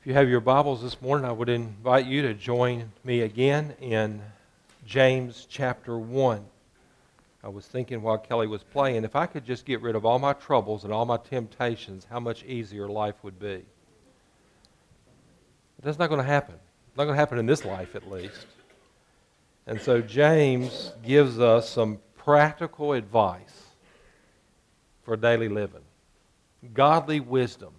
If you have your Bibles this morning, I would invite you to join me again in James chapter 1. I was thinking while Kelly was playing, if I could just get rid of all my troubles and all my temptations, how much easier life would be. But that's not going to happen. It's not going to happen in this life, at least. And so James gives us some practical advice for daily living. Godly wisdom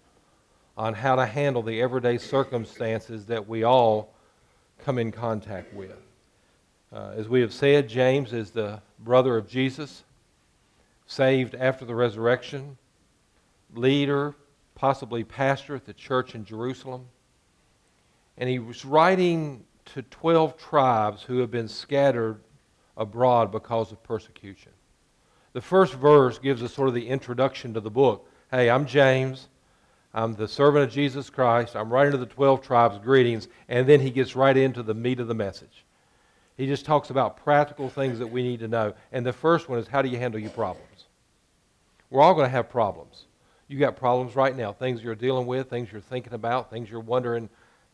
on how to handle the everyday circumstances that we all come in contact with. As we have said, James is the brother of Jesus, saved after the resurrection, leader, possibly pastor at the church in Jerusalem. And he was writing to 12 tribes who have been scattered abroad because of persecution. The first verse gives us sort of the introduction to the book. Hey, I'm James. I'm the servant of Jesus Christ. I'm writing to the 12 tribes, greetings. And then he gets right into the meat of the message. He just talks about practical things that we need to know. And the first one is, how do you handle your problems? We're all going to have problems. You got problems right now, things you're dealing with, things you're thinking about, things you're wondering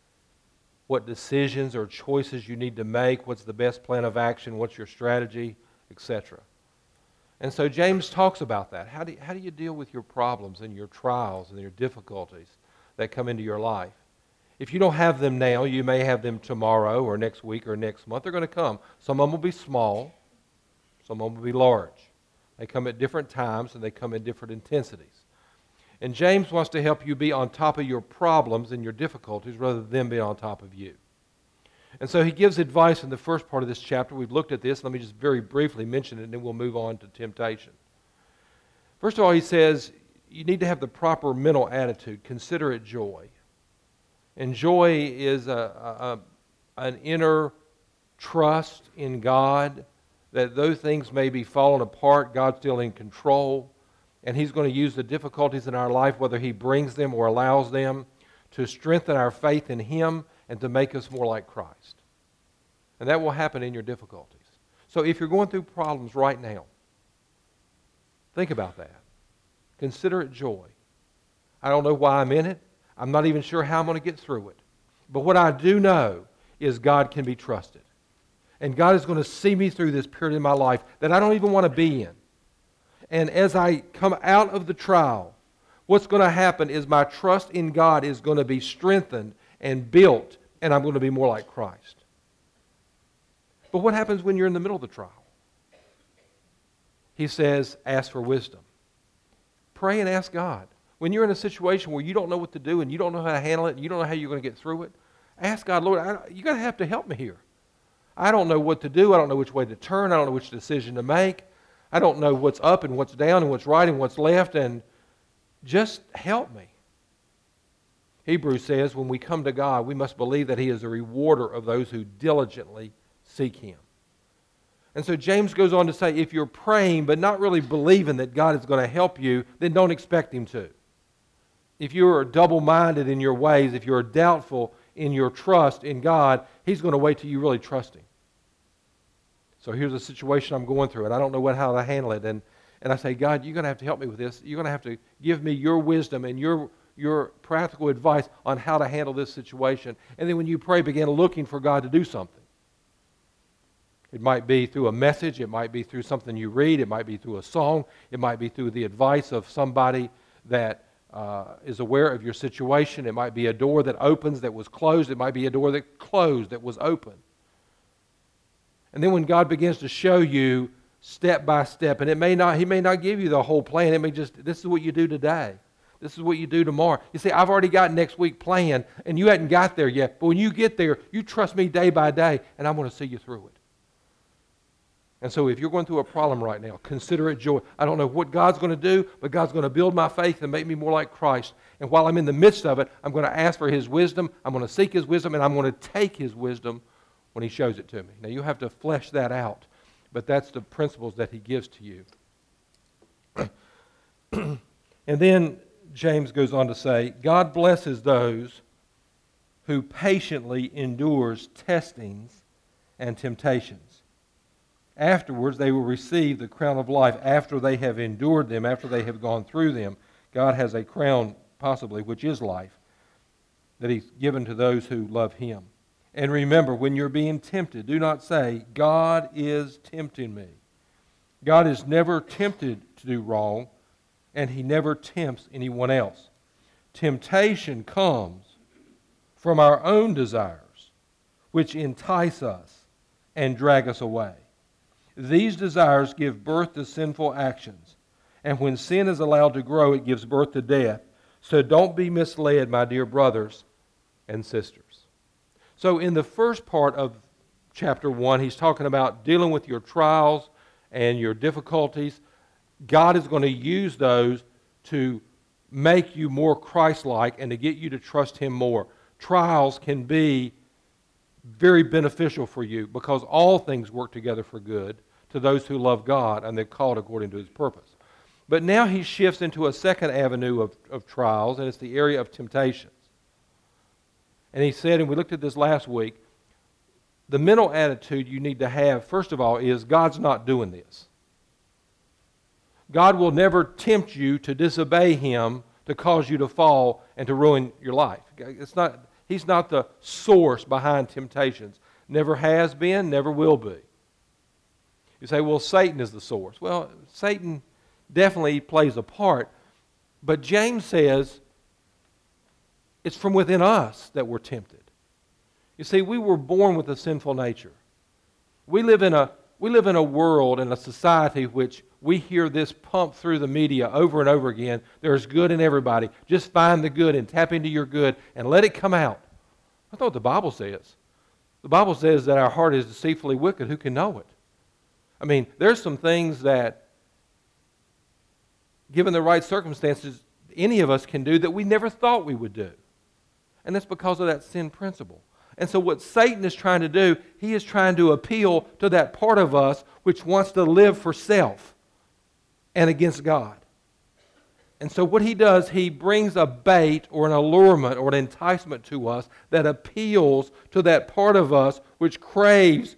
what decisions or choices you need to make, what's the best plan of action, what's your strategy, etc. And so James talks about that. How do you deal with your problems and your trials and your difficulties that come into your life? If you don't have them now, you may have them tomorrow or next week or next month. They're going to come. Some of them will be small. Some of them will be large. They come at different times and they come in different intensities. And James wants to help you be on top of your problems and your difficulties rather than them being on top of you. And so he gives advice in the first part of this chapter. We've looked at this. Let me just very briefly mention it, and then we'll move on to temptation. First of all, he says you need to have the proper mental attitude. Consider it joy. And joy is an inner trust in God that though things may be falling apart, God's still in control. And He's going to use the difficulties in our life, whether He brings them or allows them, to strengthen our faith in Him and to make us more like Christ. And that will happen in your difficulties. So if you're going through problems right now, think about that. Consider it joy. I don't know why I'm in it. I'm not even sure how I'm going to get through it. But what I do know is God can be trusted. And God is going to see me through this period in my life that I don't even want to be in. And as I come out of the trial, what's going to happen is my trust in God is going to be strengthened and built, and I'm going to be more like Christ. But what happens when you're in the middle of the trial? He says, ask for wisdom. Pray and ask God. When you're in a situation where you don't know what to do and you don't know how to handle it and you don't know how you're going to get through it, ask God, Lord, you're going to have to help me here. I don't know what to do. I don't know which way to turn. I don't know which decision to make. I don't know what's up and what's down and what's right and what's left, and just help me. Hebrews says when we come to God, we must believe that He is a rewarder of those who diligently seek Him. And so James goes on to say, if you're praying but not really believing that God is going to help you, then don't expect Him to. If you're double-minded in your ways, if you're doubtful in your trust in God, He's going to wait till you really trust Him. So here's a situation I'm going through, and I don't know how to handle it. And I say, God, you're going to have to help me with this. You're going to have to give me your wisdom and your practical advice on how to handle this situation. And then when you pray, begin looking for God to do something. It might be through a message. It might be through something you read. It might be through a song. It might be through the advice of somebody that is aware of your situation. It might be a door that opens that was closed. It might be a door that closed that was open. And then when God begins to show you step by step, and He may not give you the whole plan. It may just, this is what you do today. This is what you do tomorrow. You see, I've already got next week planned, and you hadn't got there yet. But when you get there, you trust me day by day, and I'm going to see you through it. And so if you're going through a problem right now, consider it joy. I don't know what God's going to do, but God's going to build my faith and make me more like Christ. And while I'm in the midst of it, I'm going to ask for His wisdom. I'm going to seek His wisdom, and I'm going to take His wisdom when He shows it to me. Now, you have to flesh that out, but that's the principles that He gives to you. And then James goes on to say, God blesses those who patiently endures testings and temptations. Afterwards, they will receive the crown of life after they have endured them, after they have gone through them. God has a crown, possibly, which is life. that He's given to those who love Him. And remember, when you're being tempted, do not say, God is tempting me. God is never tempted to do wrong, and He never tempts anyone else. Temptation comes from our own desires, which entice us and drag us away. These desires give birth to sinful actions, and when sin is allowed to grow, it gives birth to death. So don't be misled, my dear brothers and sisters. So in the first part of chapter 1, he's talking about dealing with your trials and your difficulties. God is going to use those to make you more Christ-like and to get you to trust Him more. Trials can be very beneficial for you because all things work together for good to those who love God and they're called according to His purpose. But now he shifts into a second avenue of trials, and it's the area of temptations. And he said, and we looked at this last week, the mental attitude you need to have, first of all, is God's not doing this. God will never tempt you to disobey Him to cause you to fall and to ruin your life. He's not the source behind temptations. Never has been, never will be. You say, well, Satan is the source. Well, Satan definitely plays a part, but James says it's from within us that we're tempted. You see, we were born with a sinful nature. We live in a world and a society which we hear this pumped through the media over and over again. There's good in everybody. Just find the good and tap into your good and let it come out. That's not what the Bible says. The Bible says that our heart is deceitfully wicked. Who can know it? I mean, there's some things that, given the right circumstances, any of us can do that we never thought we would do. And that's because of that sin principle. And so what Satan is trying to do, he is trying to appeal to that part of us which wants to live for self and against God. And so what he does, he brings a bait or an allurement or an enticement to us that appeals to that part of us which craves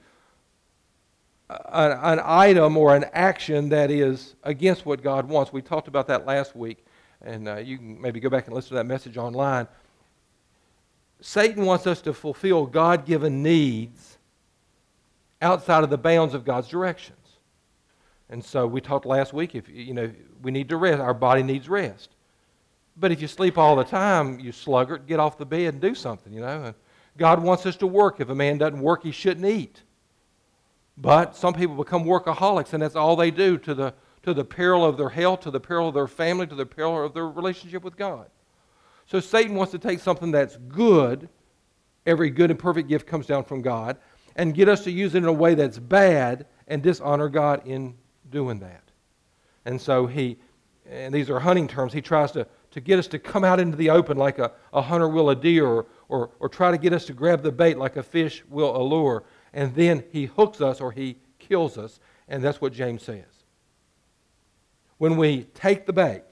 an item or an action that is against what God wants. We talked about that last week, and you can maybe go back and listen to that message online. Satan wants us to fulfill God-given needs outside of the bounds of God's directions. And so we talked last week, we need to rest. Our body needs rest. But if you sleep all the time, you sluggard, get off the bed and do something, And God wants us to work. If a man doesn't work, he shouldn't eat. But some people become workaholics, and that's all they do to the peril of their health, to the peril of their family, to the peril of their relationship with God. So Satan wants to take something that's good, every good and perfect gift comes down from God, and get us to use it in a way that's bad and dishonor God in doing that. And so and these are hunting terms, he tries to get us to come out into the open like a hunter will a deer, or try to get us to grab the bait like a fish will a lure, and then he hooks us or he kills us, and that's what James says. When we take the bait,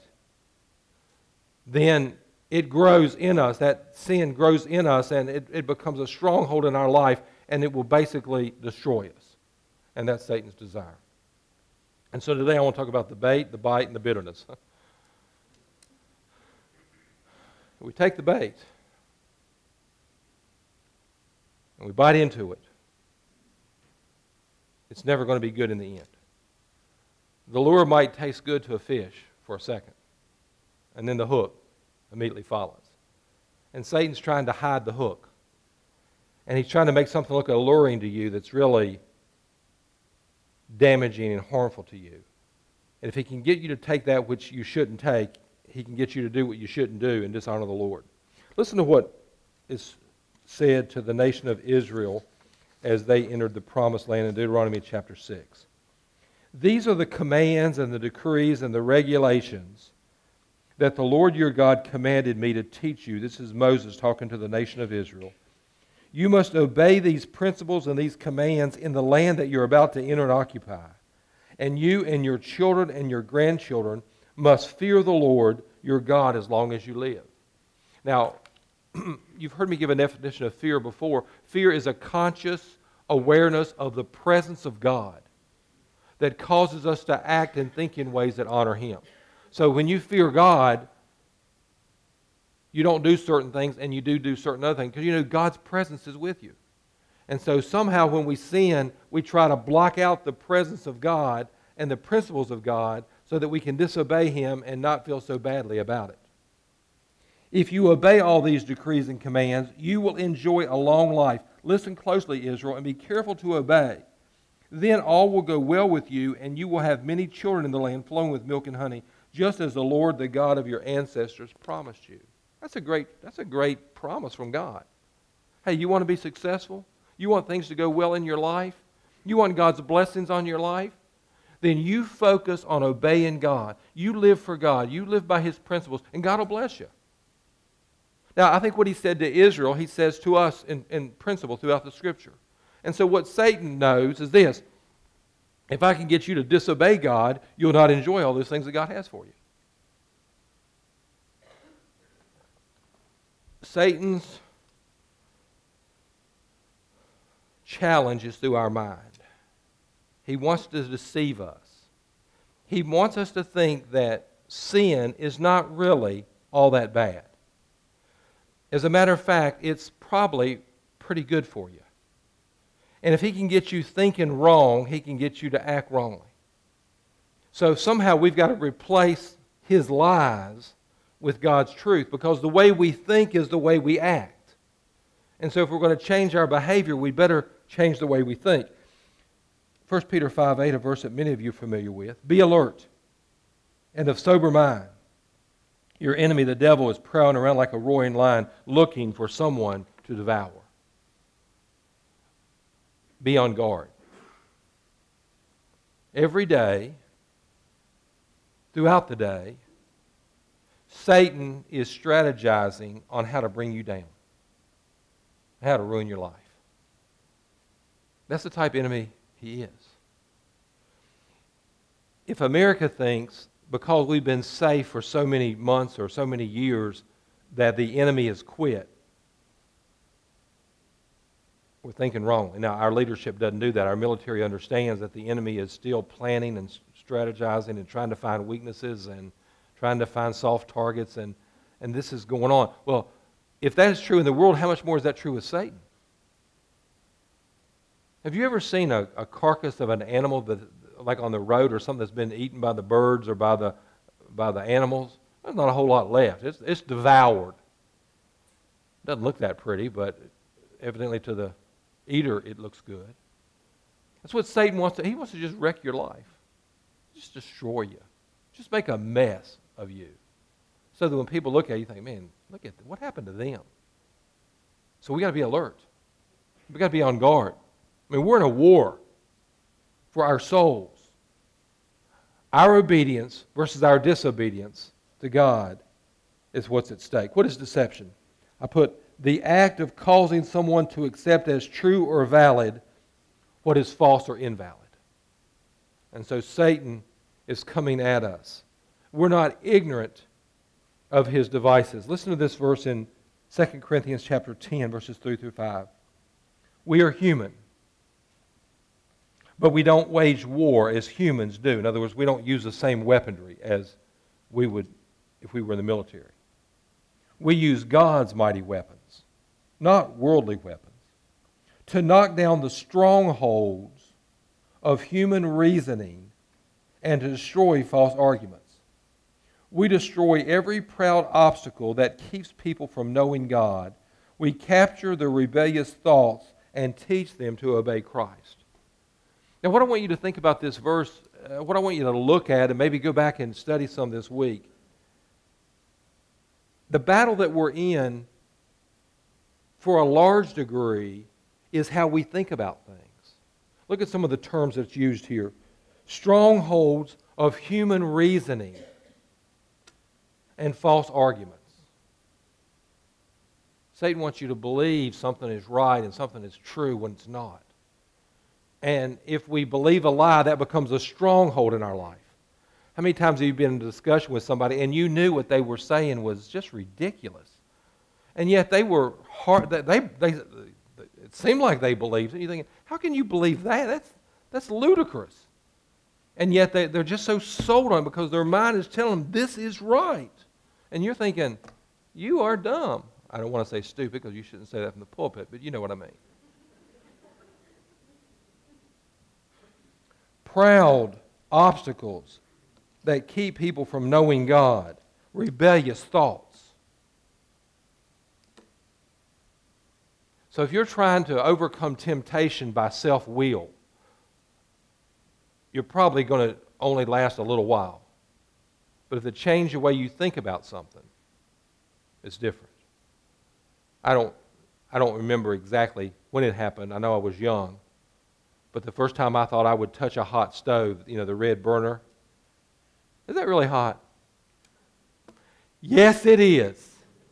then it grows in us, that sin grows in us, and it becomes a stronghold in our life, and it will basically destroy us. And that's Satan's desire. And so today I want to talk about the bait, the bite, and the bitterness. We take the bait, and we bite into it. It's never going to be good in the end. The lure might taste good to a fish for a second, and then the hook immediately follows. And Satan's trying to hide the hook. And he's trying to make something look alluring to you that's really damaging and harmful to you. And if he can get you to take that which you shouldn't take, he can get you to do what you shouldn't do and dishonor the Lord. Listen to what is said to the nation of Israel as they entered the promised land in Deuteronomy chapter 6. These are the commands and the decrees and the regulations that the Lord your God commanded me to teach you. This is Moses talking to the nation of Israel. You must obey these principles and these commands in the land that you're about to enter and occupy. And you and your children and your grandchildren must fear the Lord your God as long as you live. Now, you've heard me give a definition of fear before. Fear is a conscious awareness of the presence of God that causes us to act and think in ways that honor Him. So when you fear God, you don't do certain things and you do certain other things because you know God's presence is with you. And so somehow when we sin, we try to block out the presence of God and the principles of God so that we can disobey Him and not feel so badly about it. If you obey all these decrees and commands, you will enjoy a long life. Listen closely, Israel, and be careful to obey. Then all will go well with you, and you will have many children in the land flowing with milk and honey, just as the Lord, the God of your ancestors, promised you. That's a great promise from God. Hey, you want to be successful? You want things to go well in your life? You want God's blessings on your life? Then you focus on obeying God. You live for God. You live by His principles, and God will bless you. Now, I think what He said to Israel, He says to us in principle throughout the Scripture. And so what Satan knows is this: if I can get you to disobey God, you'll not enjoy all those things that God has for you. Satan's challenge is through our mind. He wants to deceive us. He wants us to think that sin is not really all that bad. As a matter of fact, it's probably pretty good for you. And if he can get you thinking wrong, he can get you to act wrongly. So somehow we've got to replace his lies with God's truth, because the way we think is the way we act. And so if we're going to change our behavior, we better change the way we think. 1 Peter 5:8, a verse that many of you are familiar with. Be alert and of sober mind. Your enemy, the devil, is prowling around like a roaring lion, looking for someone to devour. Be on guard. Every day, throughout the day, Satan is strategizing on how to bring you down, how to ruin your life. That's the type of enemy he is. If America thinks, because we've been safe for so many months or so many years, that the enemy has quit, we're thinking wrongly. Now, our leadership doesn't do that. Our military understands that the enemy is still planning and strategizing and trying to find weaknesses and trying to find soft targets, and this is going on. Well, if that is true in the world, how much more is that true with Satan? Have you ever seen a carcass of an animal that, like on the road or something that's been eaten by the birds or by the animals? There's not a whole lot left. It's devoured. Doesn't look that pretty, but evidently to the eater it looks good. That's what Satan wants to. He wants to just wreck your life, just destroy you, just make a mess of you, so that when people look at you, you think, man, look at what happened to them. So we got to be alert. We got to be on guard. I mean, we're in a war for our souls. Our obedience versus our disobedience to God is what's at stake. What is deception? I put the act of causing someone to accept as true or valid what is false or invalid. And so Satan is coming at us. We're not ignorant of his devices. Listen to this verse in 2 Corinthians chapter 10, verses 3 through 5. We are human, but we don't wage war as humans do. In other words, we don't use the same weaponry as we would if we were in the military. We use God's mighty weapons, not worldly weapons, to knock down the strongholds of human reasoning and to destroy false arguments. We destroy every proud obstacle that keeps people from knowing God. We capture the rebellious thoughts and teach them to obey Christ. Now, what I want you to think about this verse, what I want you to look at and maybe go back and study some this week, the battle that we're in, for a large degree, is how we think about things. Look at some of the terms that's used here. Strongholds of human reasoning and false arguments. Satan wants you to believe something is right and something is true when it's not. And if we believe a lie, that becomes a stronghold in our life. How many times have you been in a discussion with somebody and you knew what they were saying was just ridiculous, and yet they were hard? It seemed like they believed it. You're thinking, how can you believe that? That's ludicrous. And yet they're just so sold on it because their mind is telling them this is right. And you're thinking, You are dumb. I don't want to say stupid because you shouldn't say that from the pulpit, but you know what I mean. Proud obstacles that keep people from knowing God. Rebellious thoughts. So if you're trying to overcome temptation by self-will, you're probably going to only last a little while. But if it changes the way you think about something, it's different. I don't remember exactly when it happened. I know I was young. But the first time I thought I would touch a hot stove, the red burner, is that really hot? Yes, it is.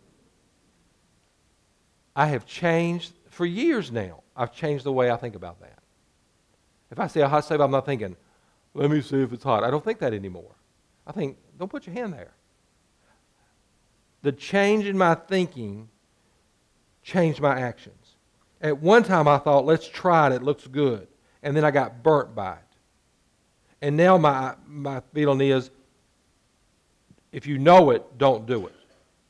I have changed, for years now, I've changed the way I think about that. If I see a hot stove, I'm not thinking, let me see if it's hot. I don't think that anymore. I think, don't put your hand there. The change in my thinking changed my actions. At one time I thought, let's try it, it looks good. And then I got burnt by it. And now my feeling is, if you know it, don't do it.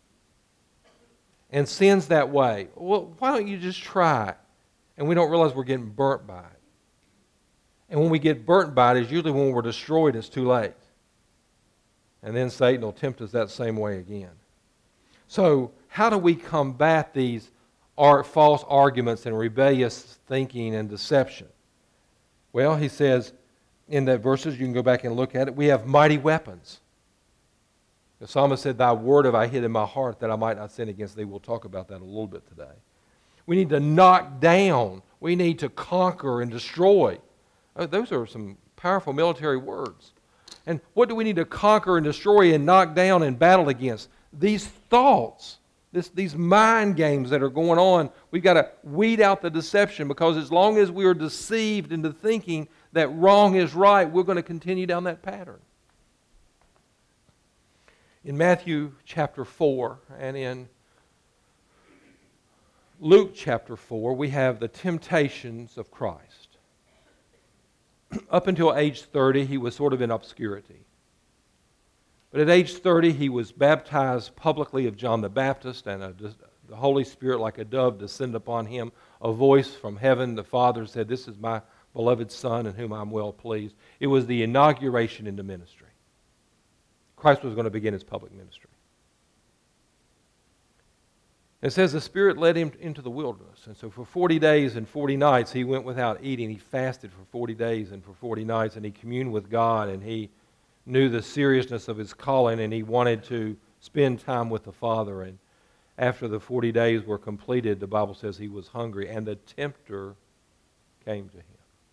And sin's that way. Well, why don't you just try it? And we don't realize we're getting burnt by it. And when we get burnt by it, is usually when we're destroyed, it's too late. And then Satan will tempt us that same way again. So how do we combat these false arguments and rebellious thinking and deception? Well, he says in the verses, you can go back and look at it, we have mighty weapons. The psalmist said, thy word have I hid in my heart that I might not sin against thee. We'll talk about that a little bit today. We need to knock down. We need to conquer and destroy. Those are some powerful military words. And what do we need to conquer and destroy and knock down and battle against? These thoughts, these mind games that are going on. We've got to weed out the deception, because as long as we are deceived into thinking that wrong is right, we're going to continue down that pattern. In Matthew chapter 4 and in Luke chapter 4, we have the temptations of Christ. Up until age 30, he was sort of in obscurity. But at age 30, he was baptized publicly of John the Baptist, and the Holy Spirit, like a dove, descended upon him. A voice from heaven, the Father said, this is my beloved Son in whom I'm well pleased. It was the inauguration into ministry. Christ was going to begin his public ministry. It says the Spirit led him into the wilderness. And so for 40 days and 40 nights, he went without eating. He fasted for 40 days and for 40 nights, and he communed with God, and he knew the seriousness of his calling, and he wanted to spend time with the Father. And after the 40 days were completed, the Bible says he was hungry, and the tempter came to him.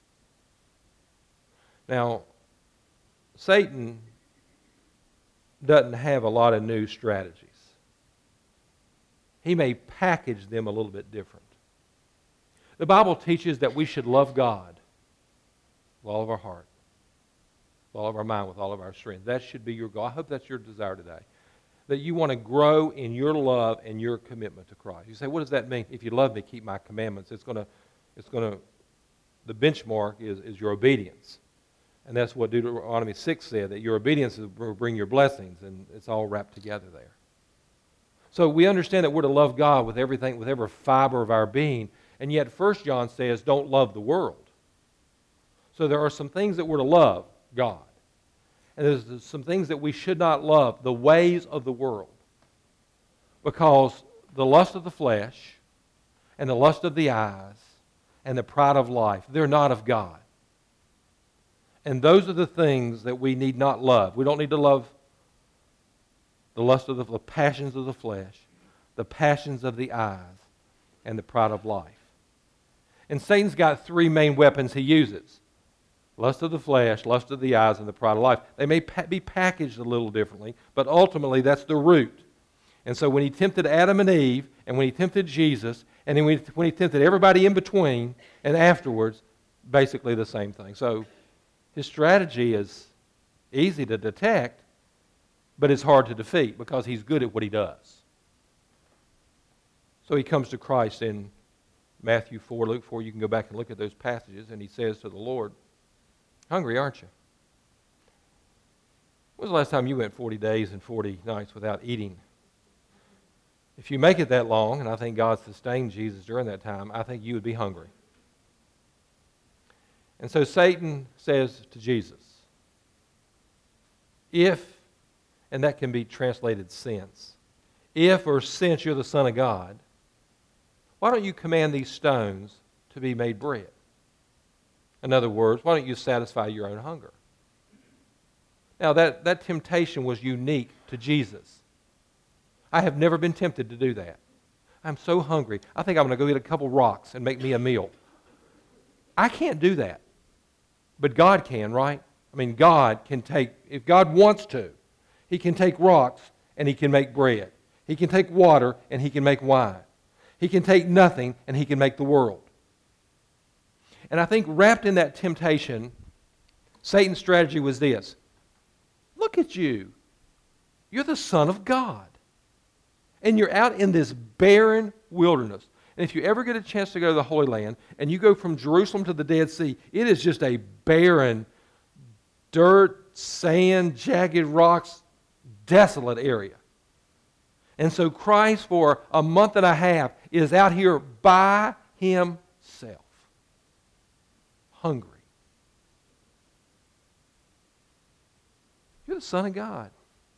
Now, Satan doesn't have a lot of new strategies. He may package them a little bit different. The Bible teaches that we should love God with all of our heart, with all of our mind, with all of our strength. That should be your goal. I hope that's your desire today. That you want to grow in your love and your commitment to Christ. You say, what does that mean? If you love me, keep my commandments. The benchmark is your obedience. And that's what Deuteronomy 6 said, that your obedience will bring your blessings, and it's all wrapped together there. So we understand that we're to love God with everything, with every fiber of our being, and yet 1 John says, don't love the world. So there are some things that we're to love God. And there's some things that we should not love, the ways of the world. Because the lust of the flesh and the lust of the eyes and the pride of life, they're not of God. And those are the things that we need not love. We don't need to love the lust of the passions of the flesh, the passions of the eyes, and the pride of life. And Satan's got three main weapons he uses. Lust of the flesh, lust of the eyes, and the pride of life. They may be packaged a little differently, but ultimately that's the root. And so when he tempted Adam and Eve, and when he tempted Jesus, and then when he tempted everybody in between and afterwards, basically the same thing. So his strategy is easy to detect, but it's hard to defeat because he's good at what he does. So he comes to Christ in Matthew 4, Luke 4. You can go back and look at those passages, and he says to the Lord, hungry, aren't you? When was the last time you went 40 days and 40 nights without eating? If you make it that long, and I think God sustained Jesus during that time, I think you would be hungry. And so Satan says to Jesus, if, and that can be translated since, if or since you're the Son of God, why don't you command these stones to be made bread? In other words, why don't you satisfy your own hunger? Now, that temptation was unique to Jesus. I have never been tempted to do that. I'm so hungry. I think I'm going to go get a couple rocks and make me a meal. I can't do that. But God can, right? I mean, God can take, if God wants to, He can take rocks and He can make bread. He can take water and He can make wine. He can take nothing and He can make the world. And I think wrapped in that temptation, Satan's strategy was this. Look at you. You're the Son of God. And you're out in this barren wilderness. And if you ever get a chance to go to the Holy Land, and you go from Jerusalem to the Dead Sea, it is just a barren, dirt, sand, jagged rocks, desolate area. And so Christ, for a month and a half, is out here by Himself, hungry. You're the Son of God.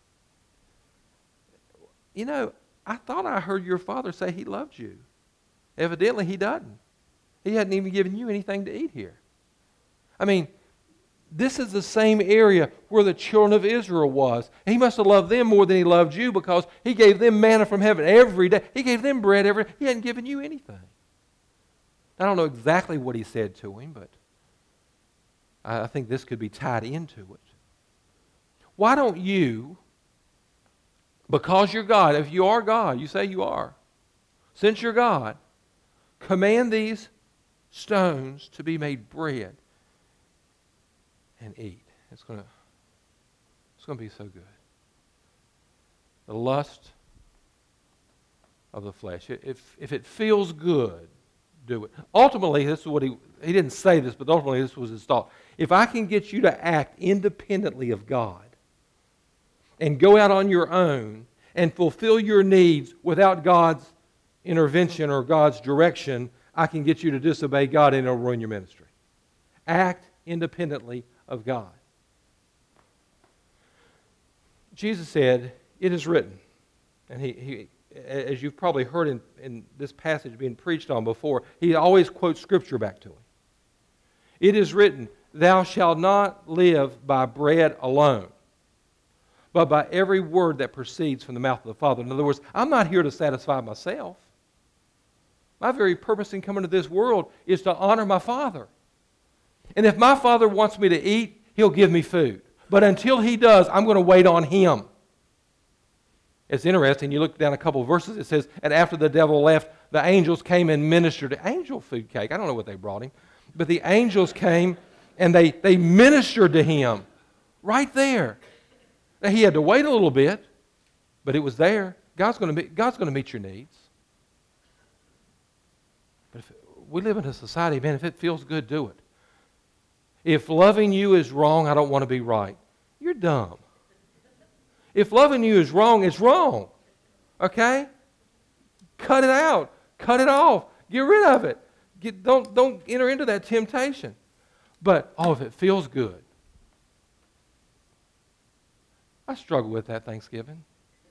You know, I thought I heard your Father say He loved you. Evidently, He doesn't. He hadn't even given you anything to eat here. I mean, this is the same area where the children of Israel was. He must have loved them more than He loved you, because He gave them manna from heaven every day. He gave them bread every day. He hadn't given you anything. I don't know exactly what He said to him, but I think this could be tied into it. Why don't you, because you're God, if you are God, you say you are, since you're God, command these stones to be made bread and eat. It's going to be so good. The lust of the flesh. If it feels good, do it. Ultimately, this is what he didn't say this, but ultimately this was his thought. If I can get you to act independently of God and go out on your own and fulfill your needs without God's intervention or God's direction, I can get you to disobey God and it'll ruin your ministry. Act independently of God. Jesus said, "It is written," and he as you've probably heard in this passage being preached on before, he always quotes Scripture back to him. "It is written, thou shalt not live by bread alone, but by every word that proceeds from the mouth of the Father." In other words, I'm not here to satisfy myself. My very purpose in coming to this world is to honor my Father. And if my Father wants me to eat, He'll give me food. But until He does, I'm going to wait on Him. It's interesting. You look down a couple of verses, it says, and after the devil left, the angels came and ministered. Angel food cake. I don't know what they brought him. But the angels came and they ministered to him right there. Now, he had to wait a little bit, but it was there. God's going to meet your needs. But if we live in a society, man, if it feels good, do it. If loving you is wrong, I don't want to be right. You're dumb. If loving you is wrong, it's wrong. Okay? Cut it out. Cut it off. Get rid of it. Don't enter into that temptation. But, if it feels good. I struggle with that Thanksgiving.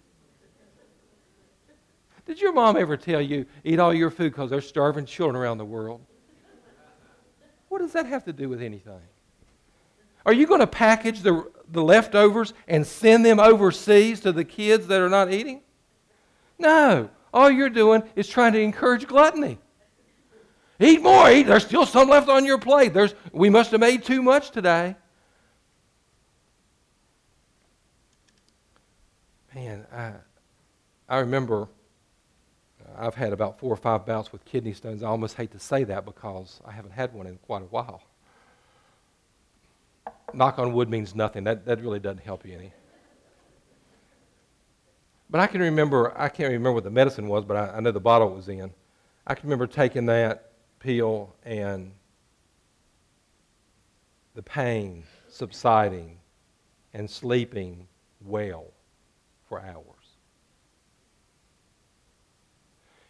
Did your mom ever tell you, eat all your food because there's starving children around the world? What does that have to do with anything? Are you going to package the leftovers and send them overseas to the kids that are not eating? No. All you're doing is trying to encourage gluttony. Eat more. Eat. There's still some left on your plate. We must have made too much today. Man, I remember I've had about 4 or 5 bouts with kidney stones. I almost hate to say that because I haven't had one in quite a while. Knock on wood means nothing. That really doesn't help you any. But I can't remember what the medicine was, but I know the bottle it was in. I can remember taking that pill and the pain subsiding and sleeping well for hours.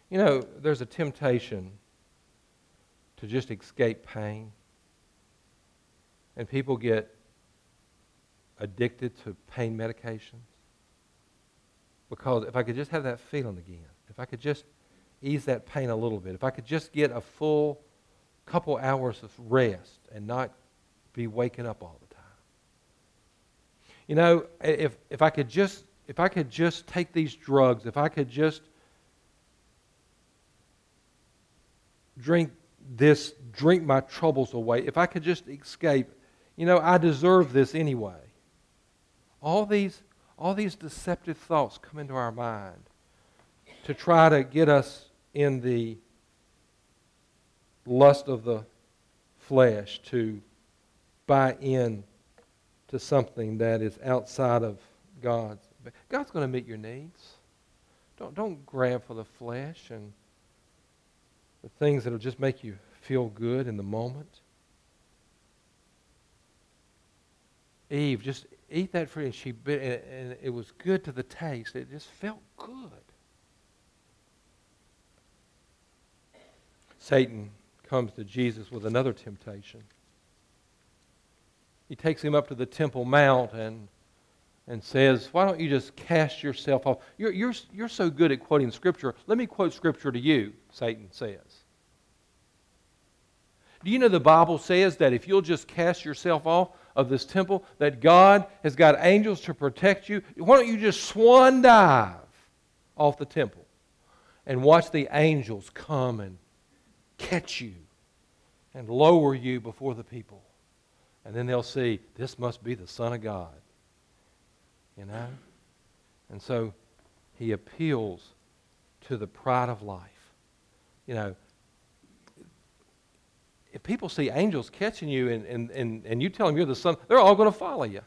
You know, there's a temptation to just escape pain. And people get addicted to pain medications. Because if I could just have that feeling again, if I could just ease that pain a little bit, if I could just get a full couple hours of rest and not be waking up all the time. You know, if I could just take these drugs, if I could just drink my troubles away, if I could just escape, you know, I deserve this anyway. All these deceptive thoughts come into our mind to try to get us in the lust of the flesh, to buy in to something that is outside of God's. God's going to meet your needs. Don't grab for the flesh and the things that will just make you feel good in the moment. Eve, just eat that fruit, and she bit, and it was good to the taste. It just felt good. Satan comes to Jesus with another temptation. He takes him up to the Temple Mount and says, "Why don't you just cast yourself off? You're so good at quoting Scripture. Let me quote Scripture to you," Satan says. Do you know the Bible says that if you'll just cast yourself off of this temple, that God has got angels to protect you? Why don't you just swan dive off the temple and watch the angels come and catch you and lower you before the people? And then they'll see, this must be the Son of God. You know? And so he appeals to the pride of life. You know, if people see angels catching you and you tell them you're the Son, they're all going to follow you.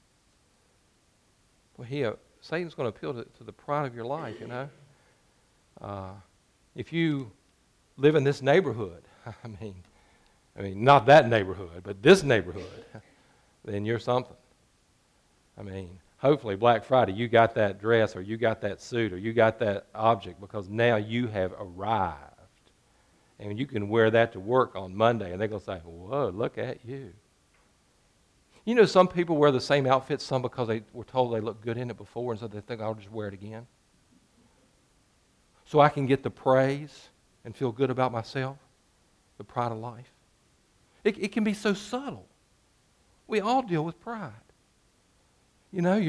Well, Satan's going to appeal to the pride of your life, you know. If you live in this neighborhood, I mean, not that neighborhood, but this neighborhood, then you're something. I mean, hopefully Black Friday you got that dress or you got that suit or you got that object because now you have arrived. And you can wear that to work on Monday and they're going to say, whoa, look at you. You know, some people wear the same outfit, some because they were told they looked good in it before, and so they think, I'll just wear it again. So I can get the praise and feel good about myself, the pride of life. It can be so subtle. We all deal with pride. You know,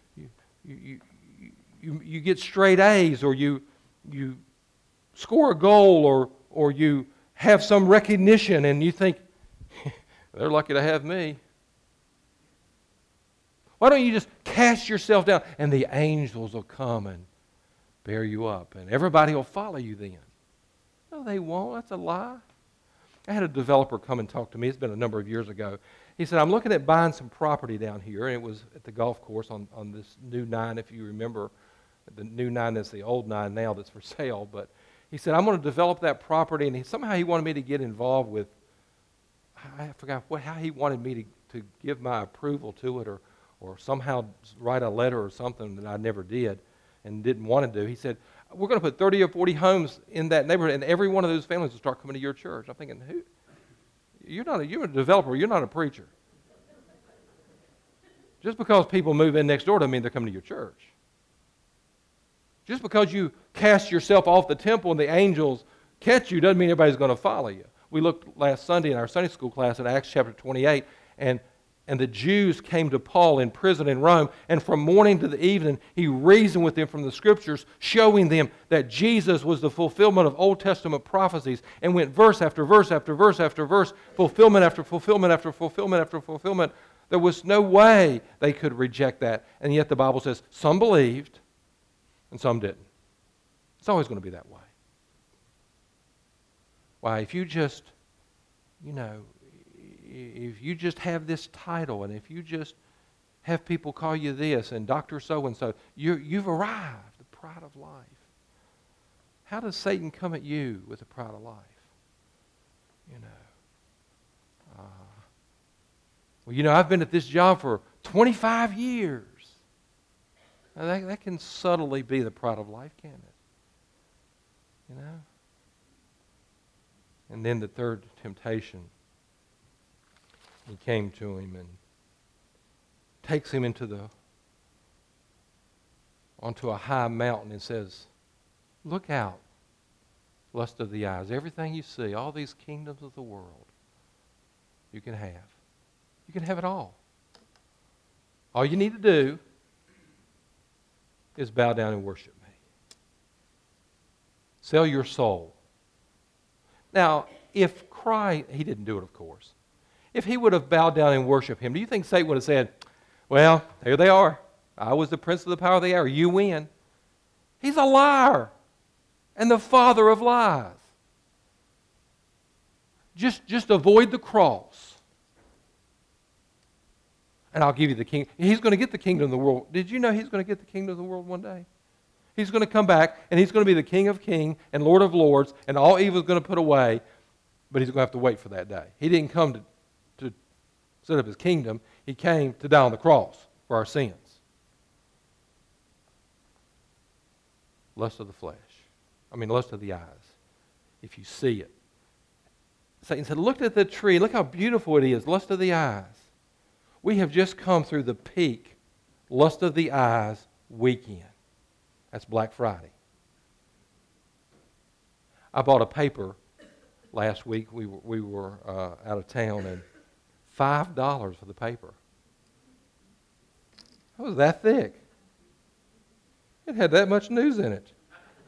you get straight A's, or you score a goal, or you have some recognition and you think, they're lucky to have me. Why don't you just cast yourself down and the angels will come and bear you up and everybody will follow you then? No, they won't. That's a lie. I had a developer come and talk to me. It's been a number of years ago. He said, I'm looking at buying some property down here, and it was at the golf course on this new 9, if you remember. The new 9 is the old 9 now that's for sale, but he said, I'm going to develop that property, and somehow he wanted me to get involved with, I forgot how he wanted me to give my approval to it, or somehow write a letter or something that I never did and didn't want to do. He said, we're going to put 30 or 40 homes in that neighborhood, and every one of those families will start coming to your church. I'm thinking, you're a developer, you're not a preacher. Just because people move in next door doesn't mean they're coming to your church. Just because you cast yourself off the temple and the angels catch you doesn't mean everybody's going to follow you. We looked last Sunday in our Sunday school class at Acts chapter 28, and the Jews came to Paul in prison in Rome, and from morning to the evening, he reasoned with them from the Scriptures, showing them that Jesus was the fulfillment of Old Testament prophecies, and went verse after verse after verse after verse, fulfillment after fulfillment after fulfillment after fulfillment. There was no way they could reject that, and yet the Bible says some believed and some didn't. It's always going to be that way. Why, if you just, if you just have this title, and if you just have people call you this, and Dr. So-and-so, you've arrived, the pride of life. How does Satan come at you with the pride of life? I've been at this job for 25 years. Now that can subtly be the pride of life, can't it? You know? And then the third temptation, he came to him and takes him onto a high mountain and says, look out, lust of the eyes. Everything you see, all these kingdoms of the world, you can have. You can have it all. All you need to do is bow down and worship me. Sell your soul. Now, if Christ, he didn't do it, of course. If he would have bowed down and worshiped him, do you think Satan would have said, well, there they are. I was the prince of the power of the air. You win. He's a liar and the father of lies. Just avoid the cross. And I'll give you the kingdom. He's going to get the kingdom of the world. Did you know he's going to get the kingdom of the world one day? He's going to come back, and he's going to be the King of kings and Lord of lords, and all evil is going to put away, but he's going to have to wait for that day. He didn't come to set up his kingdom. He came to die on the cross for our sins. Lust of the flesh. Lust of the eyes. If you see it. Satan said, look at the tree. Look how beautiful it is. Lust of the eyes. We have just come through the peak lust of the eyes weekend. That's Black Friday. I bought a paper last week. We were out of town, and $5 for the paper. It was that thick. It had that much news in it.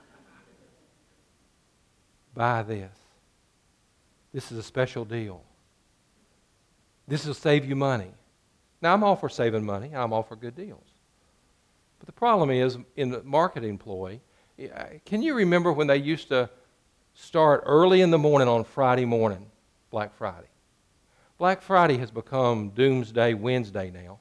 Buy this. This is a special deal. This will save you money. Now, I'm all for saving money. I'm all for good deals. But the problem is, in the marketing ploy, can you remember when they used to start early in the morning on Friday morning, Black Friday? Black Friday has become Doomsday Wednesday now.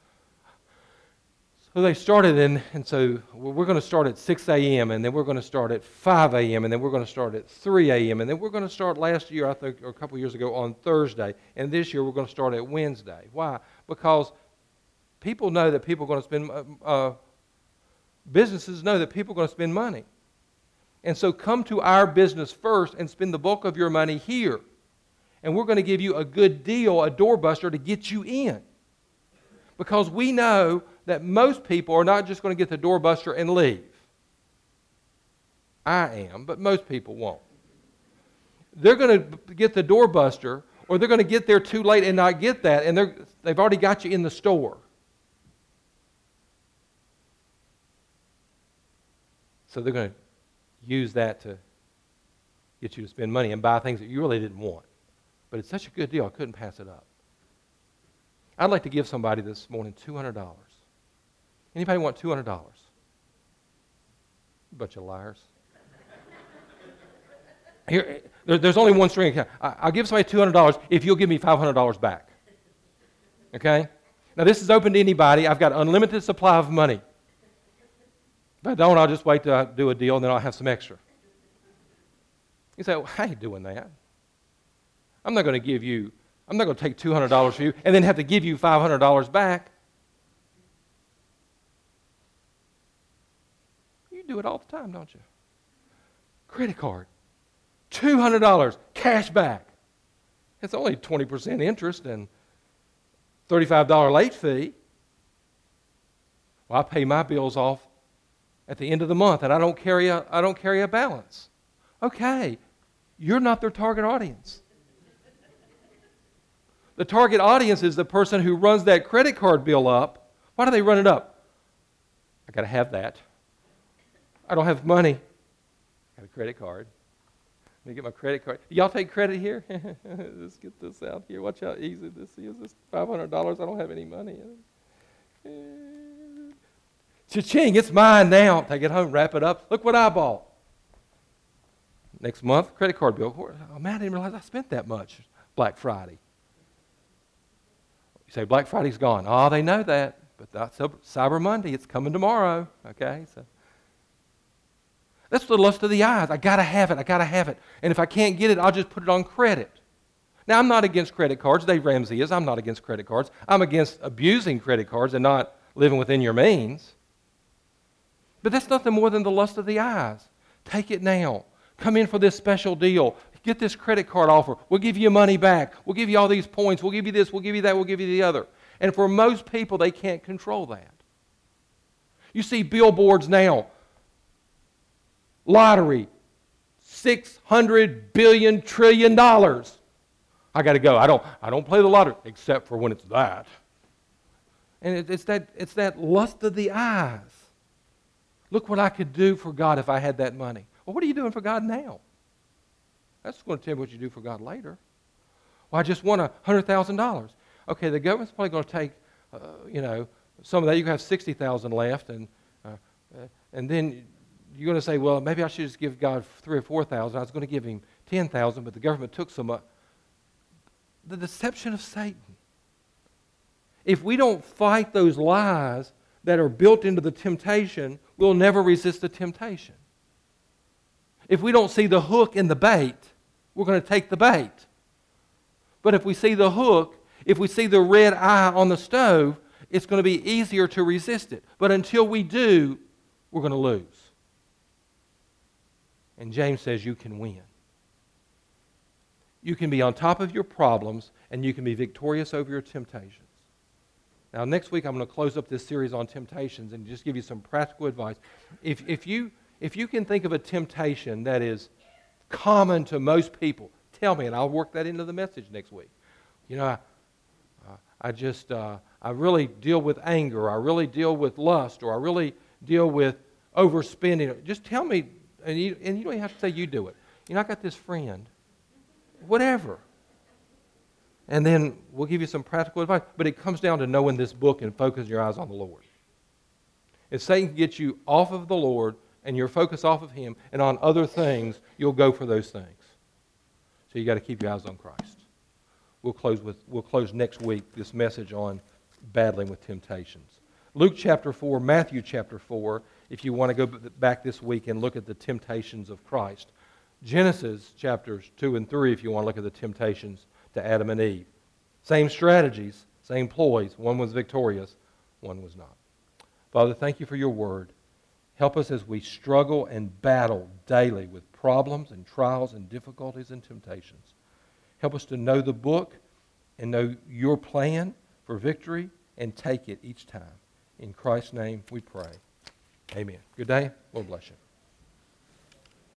So they started and so we're going to start at 6 a.m., and then we're going to start at 5 a.m., and then we're going to start at 3 a.m., and then we're going to start last year, I think, or a couple years ago, on Thursday, and this year we're going to start at Wednesday. Why? Because people know that people are going to spend, businesses know that people are going to spend money. And so come to our business first and spend the bulk of your money here. And we're going to give you a good deal, a doorbuster, to get you in. Because we know that most people are not just going to get the doorbuster and leave. I am, but most people won't. They're going to get the doorbuster, or they're going to get there too late and not get that, and they've already got you in the store. So they're going to use that to get you to spend money and buy things that you really didn't want. But it's such a good deal, I couldn't pass it up. I'd like to give somebody this morning $200. Anybody want $200? Bunch of liars. Here, there's only one string account. I'll give somebody $200 if you'll give me $500 back. Okay? Now, this is open to anybody. I've got unlimited supply of money. If I don't, I'll just wait till I do a deal, and then I'll have some extra. You say, well, I ain't doing that. I'm not going to take $200 from you and then have to give you $500 back. You do it all the time, don't you? Credit card. $200 cash back. It's only 20% interest and $35 late fee. Well, I pay my bills off at the end of the month, and I don't carry a balance. Okay, you're not their target audience. The target audience is the person who runs that credit card bill up. Why do they run it up? I got to have that. I don't have money. I got a credit card. Let me get my credit card. Y'all take credit here? Let's get this out here. Watch how easy this is. This $500. I don't have any money. Cha-ching, it's mine now. Take it home, wrap it up. Look what I bought. Next month, credit card bill. Oh, man, I didn't realize I spent that much Black Friday. You say, Black Friday's gone. Oh, they know that. But that's Cyber Monday. It's coming tomorrow. Okay? So that's the lust of the eyes. I got to have it. I got to have it. And if I can't get it, I'll just put it on credit. Now, I'm not against credit cards. Dave Ramsey is. I'm not against credit cards. I'm against abusing credit cards and not living within your means. But that's nothing more than the lust of the eyes. Take it now. Come in for this special deal. Get this credit card offer. We'll give you money back. We'll give you all these points. We'll give you this. We'll give you that. We'll give you the other. And for most people, they can't control that. You see billboards now. Lottery. $600 billion trillion. I got to go. I don't play the lottery except for when it's that. And it's that lust of the eyes. Look what I could do for God if I had that money. Well, what are you doing for God now? That's going to tell you what you do for God later. Well, I just won $100,000. Okay, the government's probably going to take, some of that. You have $60,000 left, and then you're going to say, well, maybe I should just give God $3,000 or $4,000. I was going to give him $10,000, but the government took some. The deception of Satan. If we don't fight those lies that are built into the temptation, we'll never resist the temptation. If we don't see the hook in the bait, we're going to take the bait. But if we see the hook, if we see the red eye on the stove, it's going to be easier to resist it. But until we do, we're going to lose. And James says you can win. You can be on top of your problems, and you can be victorious over your temptations. Now, next week I'm going to close up this series on temptations and just give you some practical advice. If you can think of a temptation that is common to most people, tell me, and I'll work that into the message next week. I really deal with anger, or I really deal with lust, or I really deal with overspending. Just tell me, and you don't even have to say you do it. I got this friend. Whatever. And then we'll give you some practical advice. But it comes down to knowing this book and focusing your eyes on the Lord. If Satan can get you off of the Lord and your focus off of Him and on other things, you'll go for those things. So you got to keep your eyes on Christ. We'll close next week this message on battling with temptations. Luke chapter 4, Matthew chapter 4, if you want to go back this week and look at the temptations of Christ. Genesis chapters 2 and 3, if you want to look at the temptations to Adam and Eve. Same strategies, same ploys. One was victorious, one was not. Father, thank you for your word. Help us as we struggle and battle daily with problems and trials and difficulties and temptations. Help us to know the book and know your plan for victory and take it each time. In Christ's name we pray. Amen. Good day. Lord bless you.